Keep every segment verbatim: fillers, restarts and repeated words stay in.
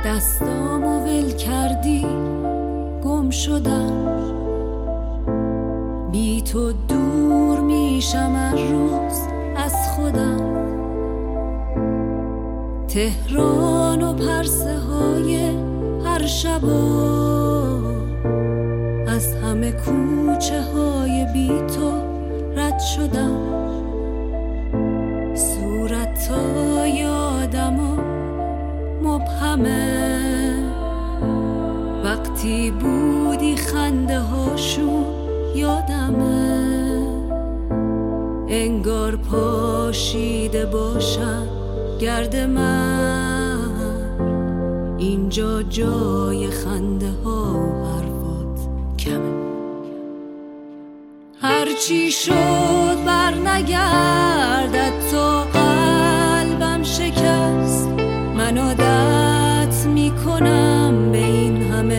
دستامو ول کردی گم شدم، بی تو دور میشم هر روز از خودم. تهران و پرسه های هر شبا، از همه کوچه های بی تو رد شدم. صورت های آدم و مبهمه، وقتی بودی خنده هاشون یادمه. انگار پاشیده باشم گرد من، اینجا جای خنده ها و حرفات کمه. هرچی شد بر نگردد تا قلبم شکست، من عادت میکنم به این همه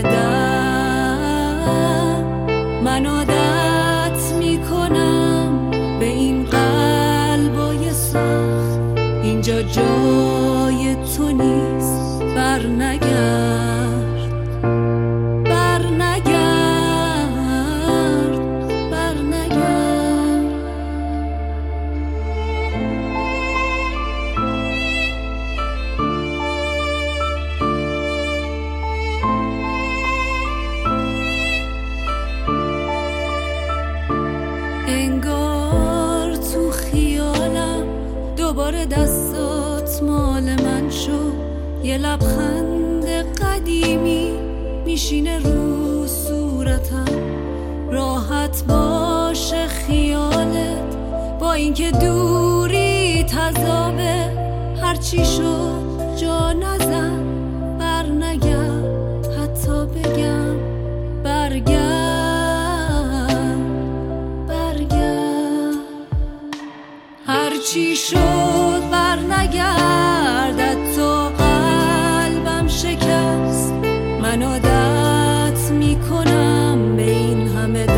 درد. من عادت میکنم به این قلبای سخت، اینجا جای تو نیست. بر نگرد، بر نگرد، بر نگرد. انگار تو خیالم دوباره دستات مال من شد. یه لبخند قدیمی میشینه رو صورتم، راحت باشه خیالت با اینکه دوری تضابه. هرچی شد جا نزن، بر نگرد، حتی بگم برگرد، برگرد. هرچی شد بر نگردد تا قلبم شکست، من عادت میکنم به این همه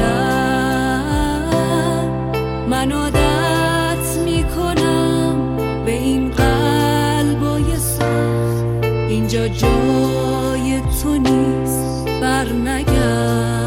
درد. من عادت میکنم به این قلبای سخت، اینجا جای تو نیست. بر نگرد.